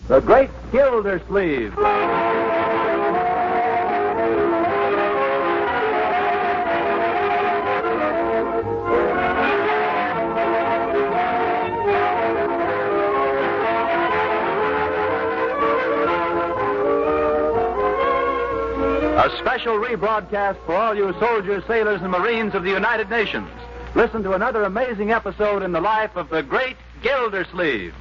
The Great Gildersleeve. A special rebroadcast for all you soldiers, sailors, and Marines of the United Nations. Listen to another amazing episode in the life of the Great Gildersleeve.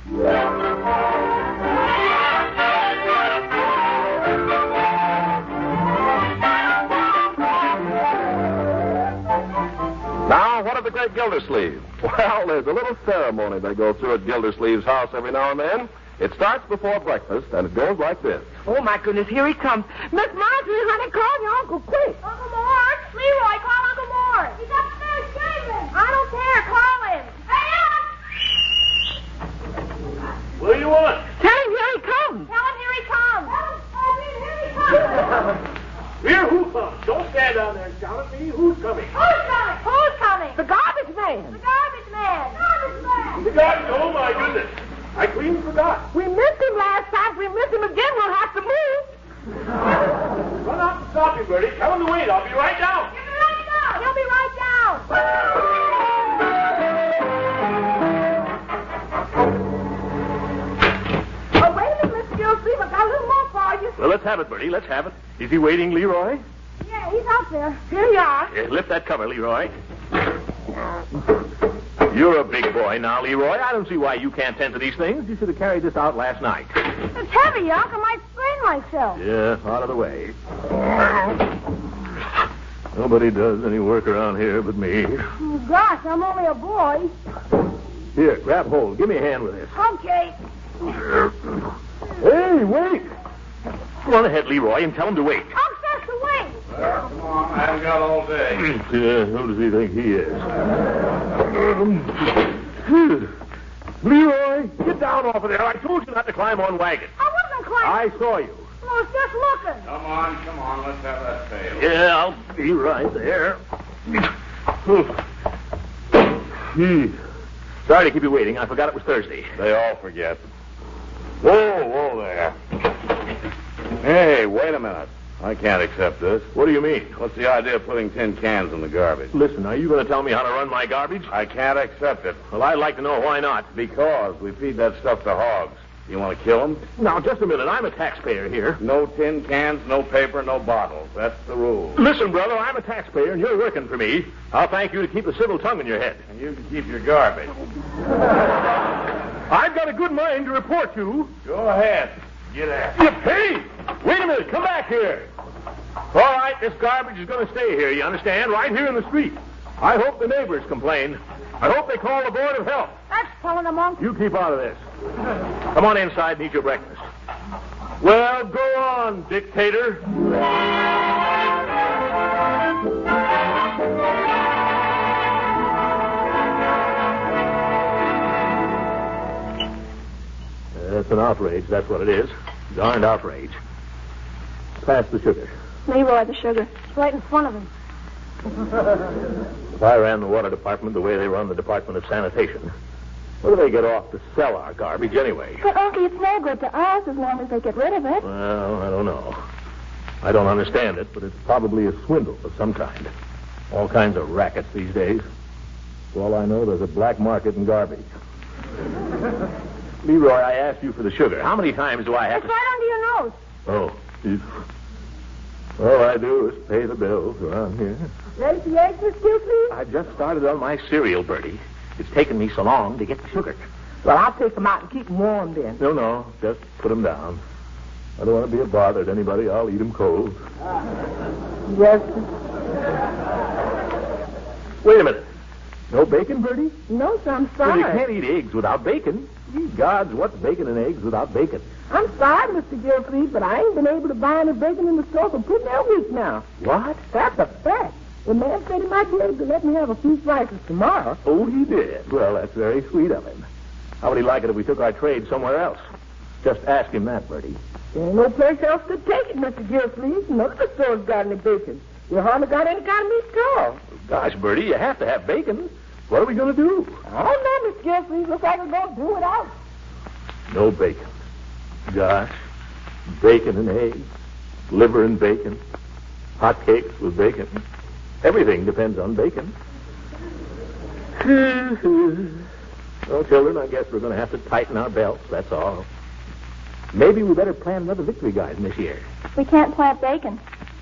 Now, what of the Great Gildersleeve? Well, there's a little ceremony they go through at Gildersleeve's house every now and then. It starts before breakfast, and it goes like this. Oh, my goodness, here he comes. Miss Marjorie, honey, call your uncle quick. Uncle Mort? Leroy, call Uncle Mort. He's upstairs shaving. I don't care. Call him. Hey, What do you want? Tell him here he comes. tell him here he comes. Here he comes. Here, who comes? Don't stand down there and shout at me. Who's coming? Who's coming? Who's coming? The garbage man. The garbage man. Garbage man. The garbage. Oh, my goodness. I clean forgot. We missed him last time. If we miss him again, we'll have to move. Run out and stop him, Bertie. Tell him to wait. I'll be right down. He'll be right down. He'll be right down. Oh, wait a minute, Mr. Gildersleeve. I've got a little more for you. Well, let's have it, Bertie. Let's have it. Is he waiting, Leroy? Yeah, he's out there. Here you are. Yeah, lift that cover, Leroy. You're a big boy now, Leroy. I don't see why you can't tend to these things. You should have carried this out last night. It's heavy, Unc. I might sprain myself. Yeah, out of the way. Nobody does any work around here but me. Oh, gosh, I'm only a boy. Here, grab hold. Give me a hand with this. Okay. Hey, wait! Go on ahead, Leroy, and tell him to wait. Unc says to wait. Well, come on. I haven't got all day. Yeah, who does he think he is? Leroy, get down off of there. I told you not to climb on wagons. I wasn't climbing. I saw you. I was just looking. Come on. Let's have that sail. Yeah, I'll be right there. Sorry to keep you waiting. I forgot it was Thursday. They all forget. Whoa there. Hey, wait a minute. I can't accept this. What do you mean? What's the idea of putting tin cans in the garbage? Listen, are you going to tell me how to run my garbage? I can't accept it. Well, I'd like to know why not. Because we feed that stuff to hogs. You want to kill them? Now, just a minute. I'm a taxpayer here. No tin cans, no paper, no bottles. That's the rule. Listen, brother, I'm a taxpayer, and you're working for me. I'll thank you to keep a civil tongue in your head. And you can keep your garbage. I've got a good mind to report you. Go ahead. Get at You Hey! Wait a minute. Come back here. All right, this garbage is going to stay here, you understand? Right here in the street. I hope the neighbors complain. I hope they call the Board of Health. That's telling him, Unc. You keep out of this. Come on inside and eat your breakfast. Well, go on, dictator. It's an outrage, that's what it is. Darned outrage. Pass the sugar. Leroy, the sugar. It's right in front of him. If I ran the water department the way they run the Department of Sanitation, what do they get off to sell our garbage anyway? But, Uncle, it's no good to us as long as they get rid of it. Well, I don't know. I don't understand it, but it's probably a swindle of some kind. All kinds of rackets these days. For all I know, there's a black market in garbage. Leroy, I asked you for the sugar. How many times do I have It's to... right under your nose. Oh, geez. All I do is pay the bills around here. Ready for your eggs, Miss Gildersleeve? I just started on my cereal, Bertie. It's taken me so long to get the sugar. Well, I'll take them out and keep them warm then. No, just put them down. I don't want to be a bother to anybody. I'll eat them cold. Yes. Wait a minute. No bacon, Bertie? No, sir, I'm Well, sorry. you can't eat eggs without bacon. Ye gods, what's bacon and eggs without bacon? I'm sorry, Mr. Gildersleeve, but I ain't been able to buy any bacon in the store for pretty near a week now. What? That's a fact. The man said he might be able to let me have a few slices tomorrow. Oh, he did? Well, that's very sweet of him. How would he like it if we took our trade somewhere else? Just ask him that, Bertie. There ain't no place else to take it, Mr. Gildersleeve. None of the stores got any bacon. You hardly got any kind of meat at all. Gosh, Bertie, you have to have bacon. What are we going to do? I don't know, Mr. Gildersleeve. Looks like we're going to do without. No bacon. Gosh. Bacon and eggs. Liver and bacon. Hot cakes with bacon. Everything depends on bacon. Well, children, I guess we're going to have to tighten our belts, that's all. Maybe we better plant another victory garden this year. We can't plant bacon.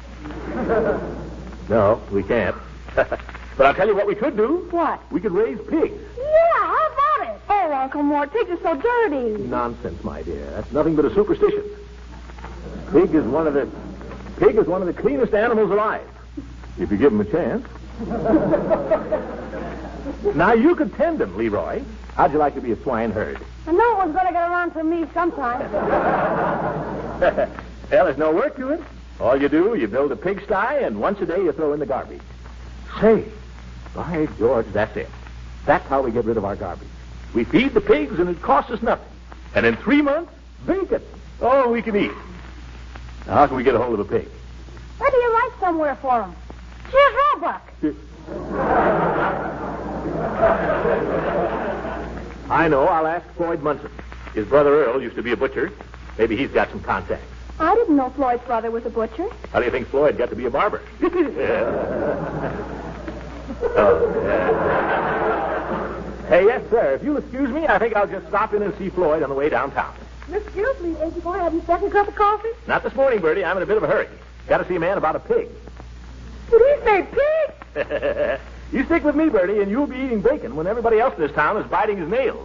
No, we can't. But I'll tell you what we could do. What? We could raise pigs. Yeah, how about it? Oh, Uncle Mort, pigs are so dirty. Nonsense, my dear. That's nothing but a superstition. Pig is one of the cleanest animals alive. If you give him a chance. Now, you could tend them, Leroy. How'd you like to be a swineherd? I knew it was going to get around to me sometime. Well, there's no work to it. All you do, you build a pigsty, and once a day you throw in the garbage. Say, by George, that's it. That's how we get rid of our garbage. We feed the pigs, and it costs us nothing. And in 3 months, bacon. Oh, we can eat. Now, how can we get a hold of a pig? Maybe you write somewhere for him. Here's Roebuck. I know. I'll ask Floyd Munson. His brother Earl used to be a butcher. Maybe he's got some contacts. I didn't know Floyd's brother was a butcher. How do you think Floyd got to be a barber? Hey, yes, sir. If you'll excuse me, I think I'll just stop in and see Floyd on the way downtown. Excuse me, ain't you going to have your second cup of coffee? Not this morning, Bertie. I'm in a bit of a hurry. Got to see a man about a pig. Did he say pig? You stick with me, Bertie, and you'll be eating bacon when everybody else in this town is biting his nails.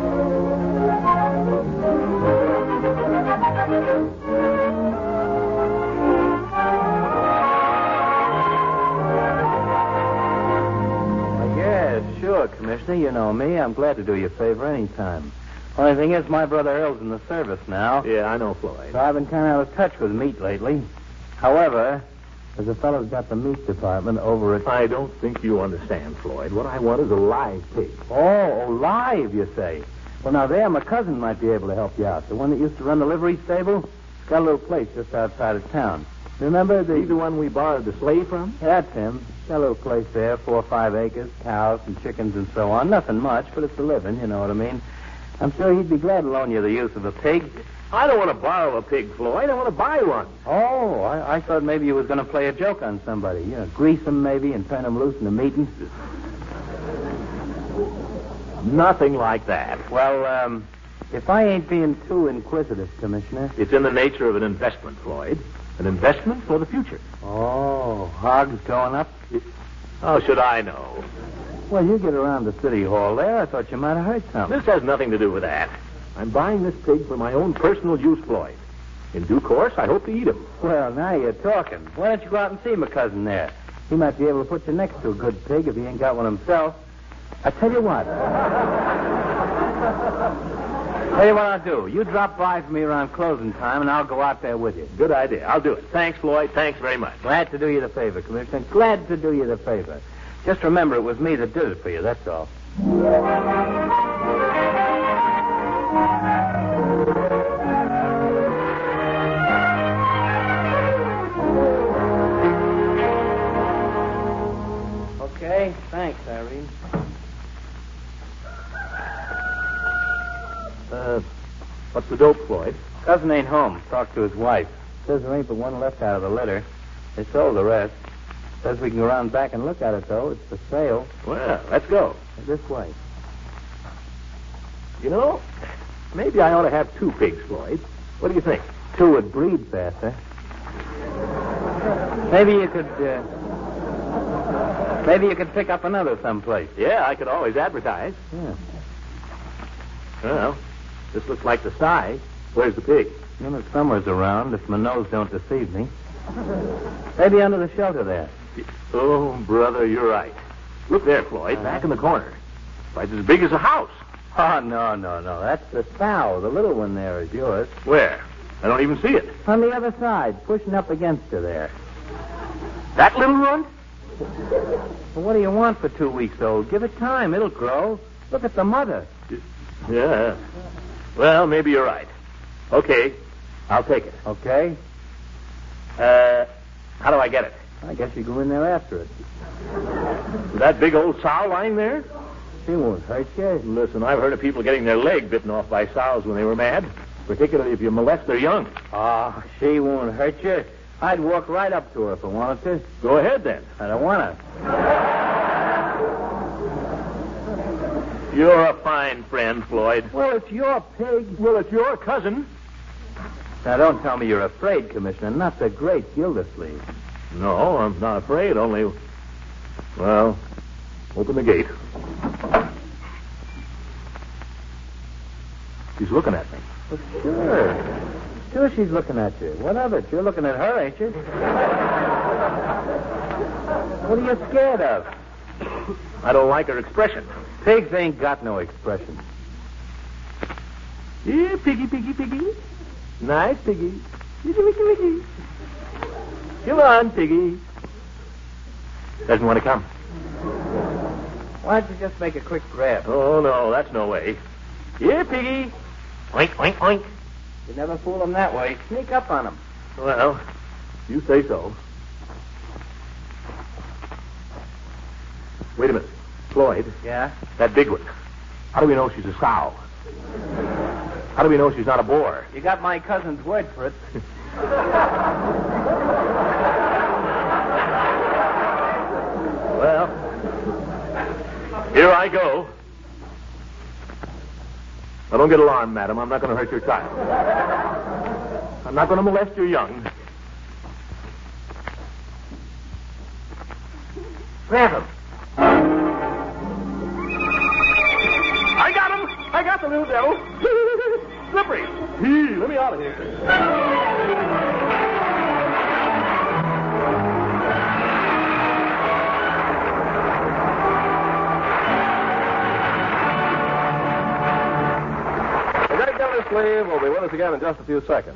Yes, sure, Commissioner. You know me. I'm glad to do you a favor anytime. Only thing is, my brother Earl's in the service now. Yeah, I know, Floyd. So I've been kind of out of touch with meat lately. However, there's a fellow's got the meat department over at... I don't think you understand, Floyd. What I want is a live pig. Oh, live, you say? Well, now, there, my cousin might be able to help you out. The one that used to run the livery stable. He's got a little place just outside of town. Remember He's the one we borrowed the sleigh from? Yeah, that's him. Got a little place there, 4 or 5 acres, cows and chickens and so on. Nothing much, but it's a living, you know what I mean. I'm sure he'd be glad to loan you the use of a pig. I don't want to borrow a pig, Floyd. I want to buy one. Oh, I thought maybe you was going to play a joke on somebody. You know, grease them maybe and turn them loose in the meetings. Nothing like that. Well, if I ain't being too inquisitive, Commissioner. It's in the nature of an investment, Floyd. An investment for the future. Oh, hogs going up? How should I know? Well, you get around the city hall there. I thought you might have heard something. This has nothing to do with that. I'm buying this pig for my own personal use, Floyd. In due course, I hope to eat him. Well, now you're talking. Why don't you go out and see my cousin there? He might be able to put you next to a good pig if he ain't got one himself. I tell you what. Tell you what I'll do. You drop by for me around closing time, and I'll go out there with you. Good idea. I'll do it. Thanks, Floyd. Thanks very much. Glad to do you the favor, Commissioner. Glad to do you the favor. Just remember, it was me that did it for you, that's all. Okay, thanks, Irene. What's the dope, Floyd? Cousin ain't home. Talked to his wife. Says there ain't but one left out of the litter. They sold the rest. Says we can go around back and look at it, though. It's for sale. Well, let's go. This way. You know, maybe I ought to have 2 pigs, Floyd. What do you think? 2 would breed faster. Maybe you could pick up another someplace. Yeah, I could always advertise. Yeah. Well, this looks like the sty. Where's the pig? You know, somewhere's around, if my nose don't deceive me. Maybe under the shelter there. Oh, brother, you're right. Look there, Floyd, back in the corner. Why, it's as big as a house. Oh, no. That's the sow. The little one there is yours. Where? I don't even see it. On the other side, pushing up against her there. That little one? Well, what do you want for 2 weeks old? Give it time. It'll grow. Look at the mother. Yeah. Well, maybe you're right. Okay, I'll take it. Okay? How do I get it? I guess you go in there after it. That big old sow lying there? She won't hurt you. Listen, I've heard of people getting their leg bitten off by sows when they were mad. particularly if you molest their young. Oh, she won't hurt you. I'd walk right up to her if I wanted to. Go ahead, then. I don't want to. You're a fine friend, Floyd. Well, it's your pig. Well, it's your cousin. Now, don't tell me you're afraid, Commissioner. Not the great Gildersleeve. No, I'm not afraid, only... Well, open the gate. She's looking at me. Well, sure. Sure she's looking at you. What of it? You're looking at her, ain't you? What are you scared of? I don't like her expression. Pigs ain't got no expression. Yeah, piggy, piggy, piggy. Nice piggy. Piggy, piggy, piggy. Come on, piggy. Doesn't want to come. Why don't you just make a quick grab? Oh, no, that's no way. Yeah, piggy. Oink, oink, oink. You never fool them that way. Sneak up on them. Well, you say so. Wait a minute. Floyd. Yeah? That big one. How do we know she's a sow? How do we know she's not a boar? You got my cousin's word for it. Well, here I go. Now, don't get alarmed, madam. I'm not going to hurt your child. I'm not going to molest your young. Grab him. I got him. I got the little devil. Slippery. Hey, let me out of here. The Great Gildersleeve will be with us again in just a few seconds.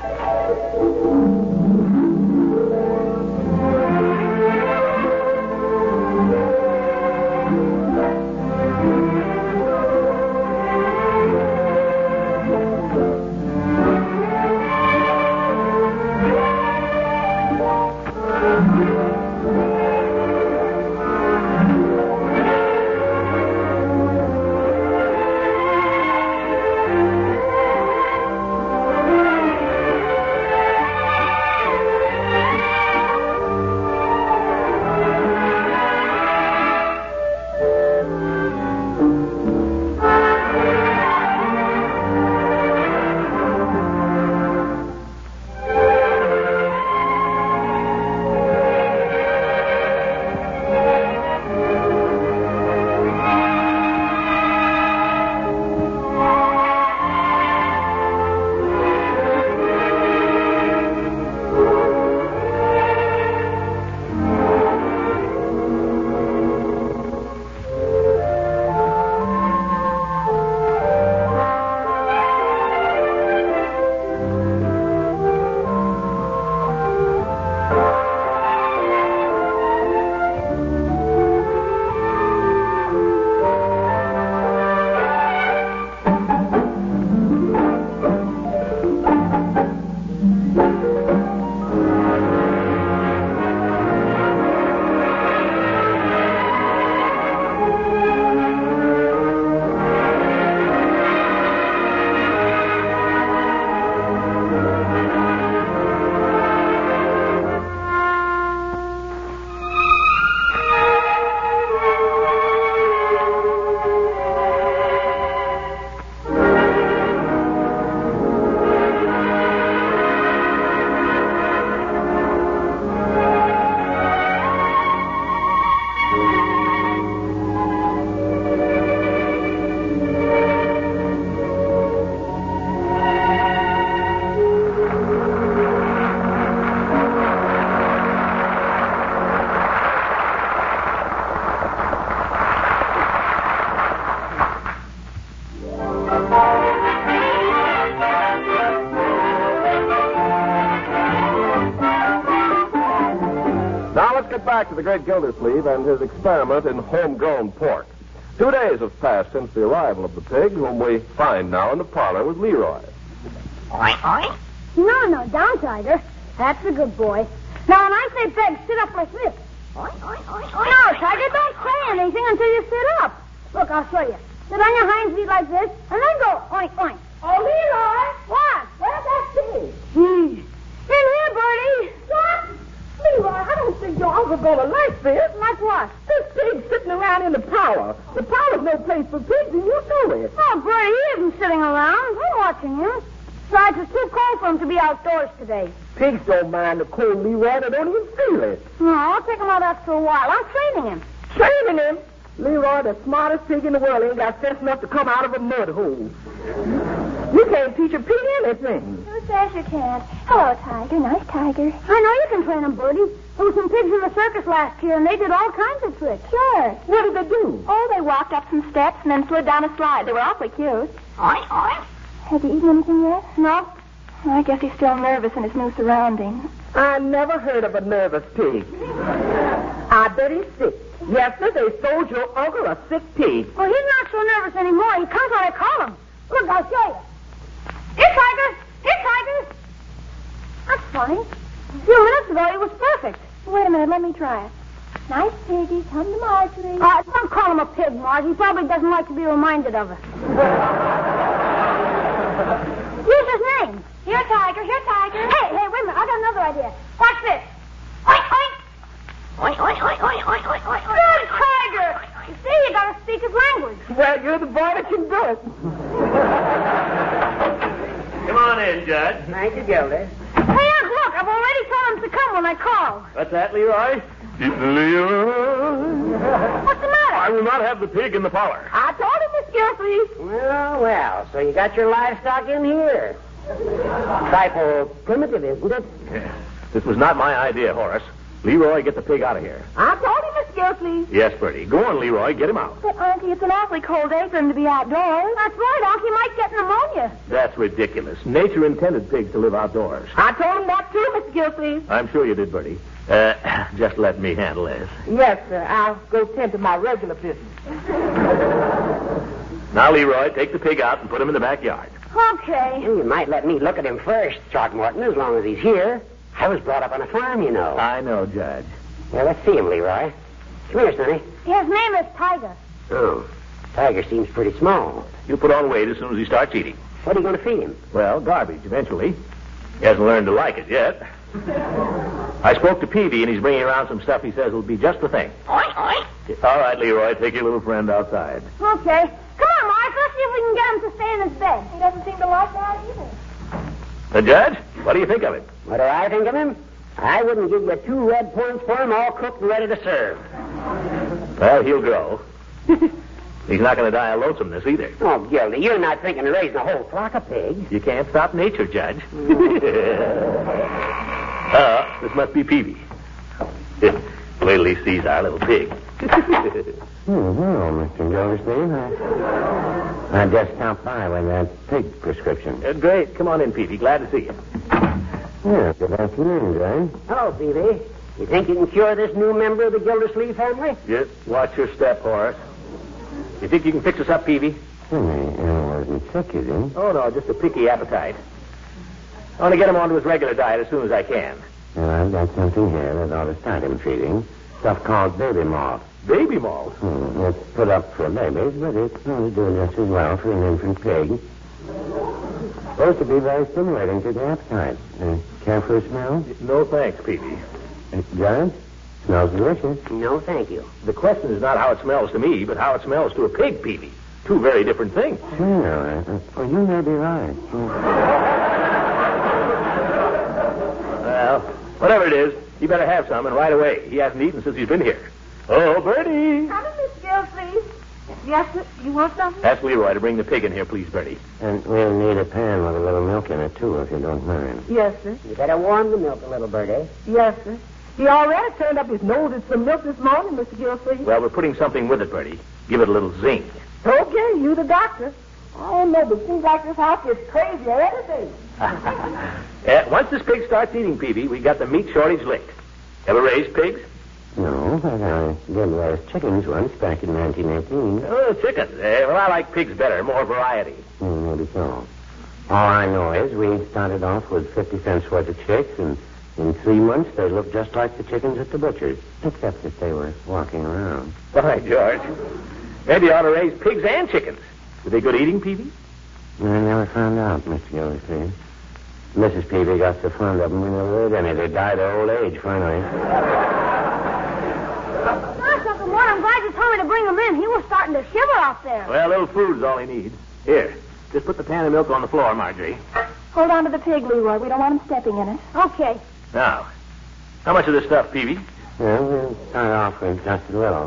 Back to the Great Gildersleeve and his experiment in homegrown pork. 2 days have passed since the arrival of the pig, whom we find now in the parlor with Leroy. Oink, oink. No, down, Tiger. That's a good boy. Now, when I say peg, sit up like this. Oink, oink, oink, oink. No, Tiger, don't say anything until you sit up. Look, I'll show you. Sit on your hind feet like this, and then go oink, oink. Oh, Leroy! What? Where's that pig? In here, Bertie. What? Leroy, I don't think your uncle's gonna like this. Like what? This pig's sitting around in the parlor. The parlor's no place for pigs, and you know it. Oh, Bertie, he isn't sitting around. I'm watching him. Besides, it's too cold for him to be outdoors today. Pigs don't mind the cold, Leroy. They don't even feel it. No, I'll take him out after a while. I'm training him. Training him? Leroy, the smartest pig in the world, ain't got sense enough to come out of a mud hole. You can't teach a pig anything. Who says you can't? Hello, Tiger. Nice Tiger. I know you can train him, Bertie. There were some pigs in the circus last year, and they did all kinds of tricks. Sure. What did they do? Oh, they walked up some steps and then slid down a slide. They were awfully cute. Oink, oink. Has he eaten anything yet? No. I guess he's still nervous in his new surroundings. I never heard of a nervous pig. I bet he's sick. Yes, sir, they sold your uncle a sick pig. Well, he's not so nervous anymore. He comes when I call him. Look, I'll show you. Here, Tiger. Here, Tiger. That's funny. A few minutes ago, he was perfect. Wait a minute. Let me try it. Nice piggy. Come to Marjorie. Don't call him a pig, Marge. He probably doesn't like to be reminded of it. Use his name. Here, Tiger. Here, Tiger. Hey, wait a minute. I got another idea. Watch this. Oink, oink. Oink, oink, oink, oink, oink, oink, oink. Good, Tiger. You see, you got to speak his language. Well, you're the boy that can do it. Come on in, Judge. Thank you, Gildy. Hey, Unc, look. I've already told him to come when I call. What's that, Leroy? Leroy. What's the matter? I will not have the pig in the parlor. I told him, Miss Gilsey. Well, so you got your livestock in here. Trifle primitive, isn't it? Yeah. This was not my idea, Horace. Leroy, get the pig out of here. I told him, Miss Gilsey. Yes, Bertie. Go on, Leroy. Get him out. But, Auntie, it's an awfully cold day for him to be outdoors. That's right, Unc. He might get pneumonia. That's ridiculous. Nature intended pigs to live outdoors. I told him that too, Miss Gilsey. I'm sure you did, Bertie. Just let me handle this. Yes, sir. I'll go tend to my regular business. Now, Leroy, take the pig out and put him in the backyard. Okay. You might let me look at him first, Throckmorton, as long as he's here. I was brought up on a farm, you know. I know, Judge. Well, let's see him, Leroy. Come here, Sonny. His name is Tiger. Oh, Tiger seems pretty small. He'll put on weight as soon as he starts eating. What are you going to feed him? Well, garbage, eventually. He hasn't learned to like it yet. I spoke to Peavy, and he's bringing around some stuff he says will be just the thing. Oink, oink. All right, Leroy, take your little friend outside. Okay. Come on, Marge. Let's see if we can get him to stay in his bed. He doesn't seem to like that either. Judge, what do you think of him? What do I think of him? I wouldn't give you 2 red points for him, all cooked and ready to serve. Well, he'll grow. He's not going to die of lonesomeness either. Oh, Gildy, you're not thinking of raising a whole flock of pigs. You can't stop nature, Judge. This must be Peavy. Wait till he sees our little pig. Well, Mr. Gildersleeve, I just stopped by with that pig prescription. Great. Come on in, Peavy. Glad to see you. Yeah, good afternoon, Judge. Hello, Peavy. You think you can cure this new member of the Gildersleeve family? Just watch your step, Horace. You think you can fix us up, Peavy? He wasn't sick, is he? Oh, no, just a picky appetite. I want to get him onto his regular diet as soon as I can. Well, I've got something here that ought to start him feeding. Stuff called baby malt. Baby malt? It's put up for babies, but it's only doing just as well for an infant pig. Supposed to be very stimulating to the appetite. Care for a smell? No, thanks, Peavy. Judge? Smells delicious. No, thank you. The question is not how it smells to me, but how it smells to a pig, Peavy. 2 very different things. Sure. Well, you may be right. Well, whatever it is, he better have some, and right away. He hasn't eaten since he's been here. Oh, Bertie! Come in, Miss Gill, please. Yes, sir. You want something? Ask Leroy to bring the pig in here, please, Bertie. And we'll need a pan with a little milk in it, too, if you don't mind. Yes, sir. You better warm the milk a little, Bertie. Yes, sir. He already turned up his nose at some milk this morning, Mr. Gilsleeve. Well, we're putting something with it, Bertie. Give it a little zing. Okay, you the doctor. I don't know, but it seems like this house is crazy every day. Once this pig starts eating, Peavy, we got the meat shortage licked. Ever raised pigs? No, but I did raise chickens once back in 1918. Oh, chickens. Well, I like pigs better, more variety. Maybe so. All I know is we started off with 50 cents worth of chicks, and in 3 months they looked just like the chickens at the butcher's, except that they were walking around. By George. Maybe you ought to raise pigs and chickens. Were they good eating, Peavy? I never found out, Mr. Gildersleeve. Mrs. Peavy got so fond of them, we never heard any. They died of old age, finally. Gosh, Uncle Mort, I'm glad you told me to bring him in. He was starting to shiver out there. Well, a little food's all he needs. Here, just put the pan of milk on the floor, Marjorie. Hold on to the pig, Leroy. We don't want him stepping in it. Okay. Now, how much of this stuff, Peavy? Well, we'll start off with just a little.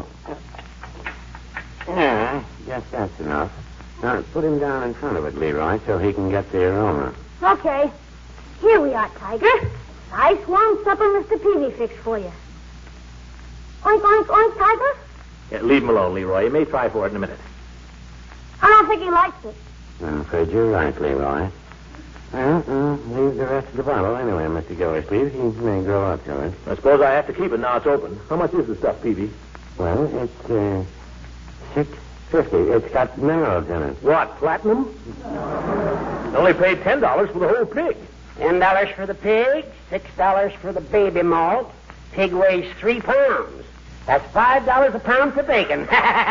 Yeah, just that's enough. Now, put him down in front of it, Leroy, so he can get the aroma. Okay. Here we are, Tiger. Nice warm supper Mr. Peavy fixed for you. Oink, oink, oink, Tiger. Yeah, leave him alone, Leroy. You may try for it in a minute. I don't think he likes it. I'm afraid you're right, Leroy. Well, leave the rest of the bottle anyway, Mr. Gildersleeve. He may grow up to it. I suppose I have to keep it now it's open. How much is the stuff, Peavy? Well, it's $6.50. It's got minerals in it. What, platinum? You only paid $10 for the whole pig. $10 for the pig, $6 for the baby malt. Pig weighs 3 pounds. That's $5 a pound for bacon.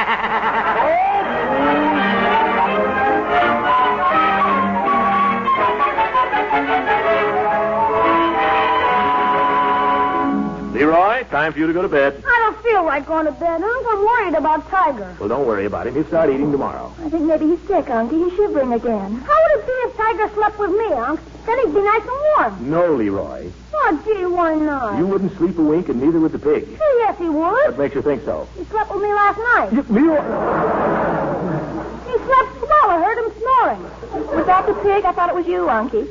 Leroy, time for you to go to bed. I don't feel like going to bed, Unc. I'm worried about Tiger. Well, don't worry about him. He'll start eating tomorrow. I think maybe he's sick, Unky. He's shivering again. How would it be if Tiger slept with me, Unc? Then he'd be nice and warm. No, Leroy. Oh, gee, why not? You wouldn't sleep a wink, and neither would the pig. Oh, yes, he would. What makes you think so? He slept with me last night. Leroy! He slept well. I heard him snoring. Was that the pig? I thought it was you, Unky.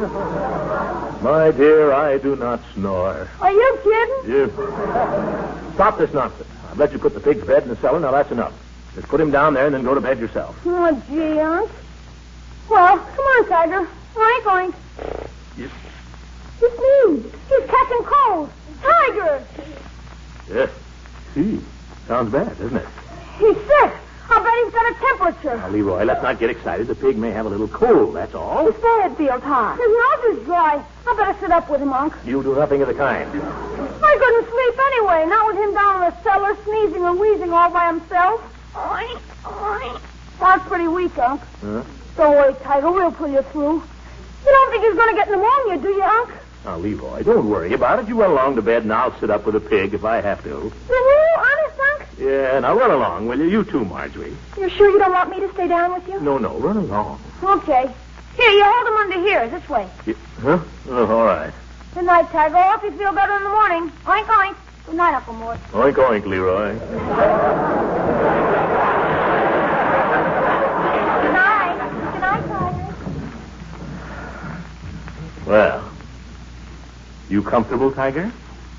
My dear, I do not snore. Are you kidding? Stop this nonsense. I've let you put the pig's bed in the cellar. Now, that's enough. Just put him down there and then go to bed yourself. Oh, gee, Unc. Well, come on, Tiger. Oink, oink. Yes. He sneezed. He's catching cold. Tiger! Yes. Gee, sounds bad, doesn't it? He's sick. I bet he's got a temperature. Now, Leroy, let's not get excited. The pig may have a little cold, that's all. His forehead feels hot. His nose is dry. I better sit up with him, Unc. You'll do nothing of the kind. I couldn't sleep anyway, not with him down in the cellar sneezing and wheezing all by himself. Oink, oink. That's pretty weak, Unc. Huh? Don't worry, Tiger. We'll pull you through. You don't think he's going to get pneumonia, do you, Unc? Now, Leroy, don't worry about it. You run along to bed, and I'll sit up with the pig if I have to. Will you? Honest, Unc? Yeah, now run along, will you? You too, Marjorie. You're sure you don't want me to stay down with you? No, run along. Okay. Here, you hold him under here, this way. Huh? Oh, all right. Good night, Tiger. I hope you feel better in the morning. Oink, oink. Good night, Uncle Mort. Oink, oink, Leroy. Good night. Good night, Tiger. Well, you comfortable, Tiger?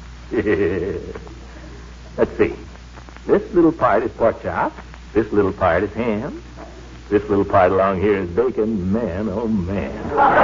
Let's see. This little part is pork chop. This little part is ham. This little part along here is bacon. Man, oh, man.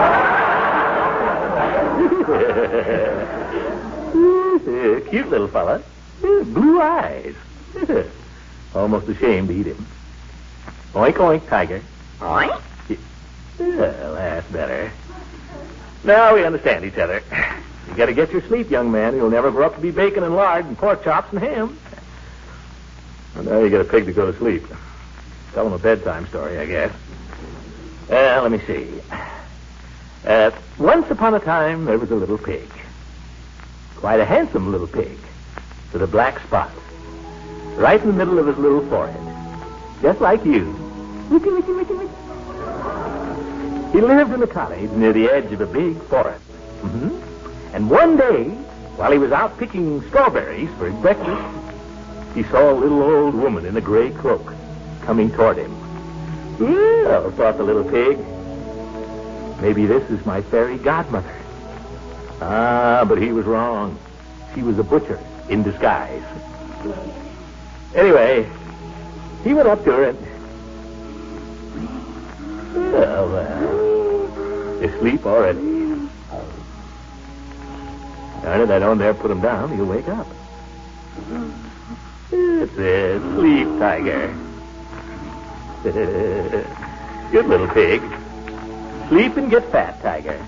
Cute little fella. Blue eyes. Almost ashamed to eat him. Oink, oink, Tiger. Oink? Well, that's better. Now we understand each other. You got to get your sleep, young man. You'll never grow up to be bacon and lard and pork chops and ham. Well, now you get a pig to go to sleep. Tell him a bedtime story, I guess. Let me see. Once upon a time, there was a little pig. Quite a handsome little pig. With a black spot. Right in the middle of his little forehead. Just like you. Witty, witty, witty, witty. He lived in a cottage near the edge of a big forest. Mm-hmm. And one day, while he was out picking strawberries for his breakfast, he saw a little old woman in a gray cloak coming toward him. Well, thought the little pig, maybe this is my fairy godmother. But he was wrong. She was a butcher in disguise. Anyway, he went up to her and... Well, asleep already. Darn it, I don't dare put him down. He'll wake up. That's it. Sleep, Tiger. Good little pig. Sleep and get fat, Tiger.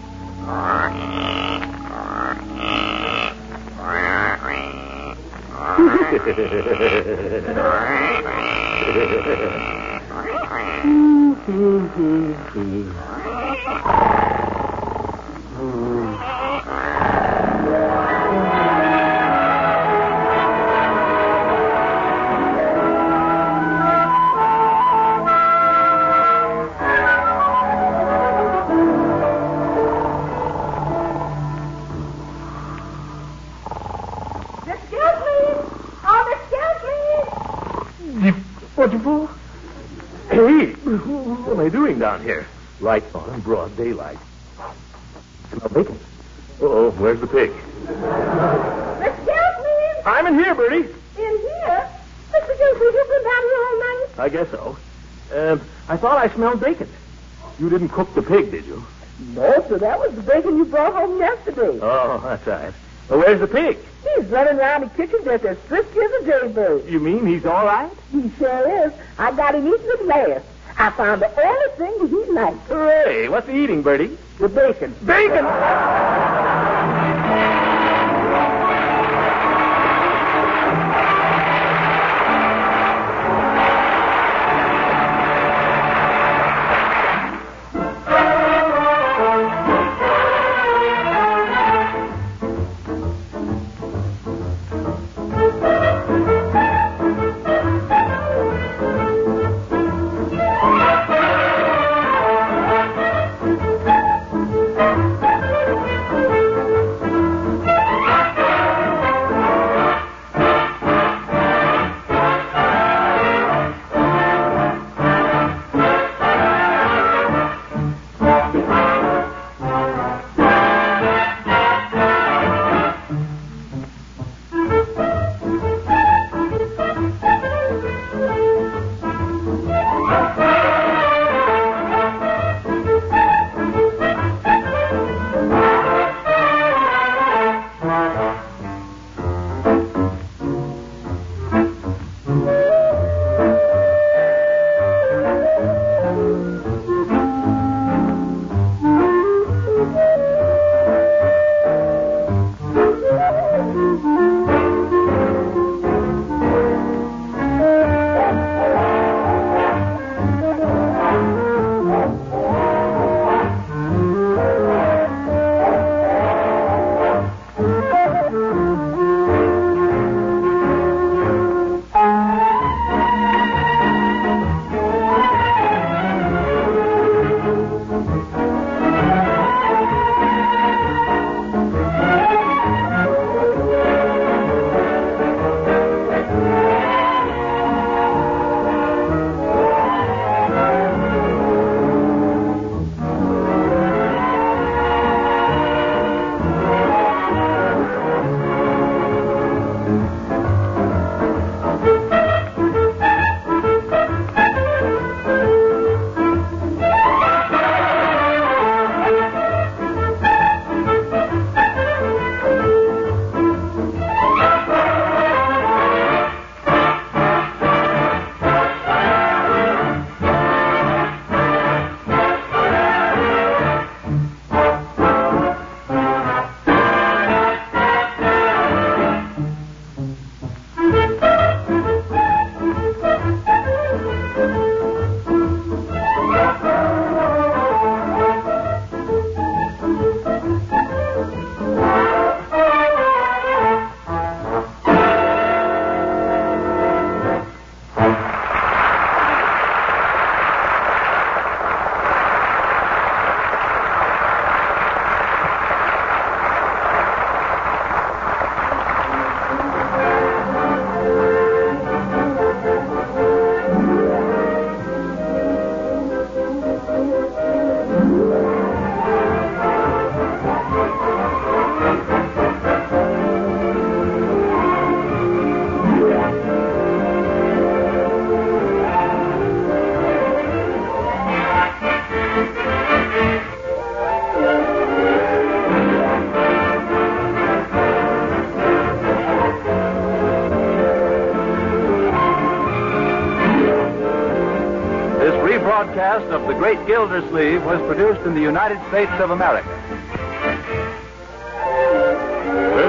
What'd you pull? Hey, what am I doing down here? Lights on in broad daylight. Smell bacon. Uh-oh, where's the pig? Excuse me. I'm in here, Bertie. In here? Mr. Gilsleeve, you've been down here all night? I guess so. I thought I smelled bacon. You didn't cook the pig, did you? No, sir. That was the bacon you brought home yesterday. Oh, that's right. Well, where's the pig? He's running around the kitchen just as frisky as a jaybird. You mean he's all right? He sure is. I got him eating at last. I found the only thing that he liked. Hooray! What's he eating, Bertie? The bacon. Bacon! Broadcast of The Great Gildersleeve was produced in the United States of America.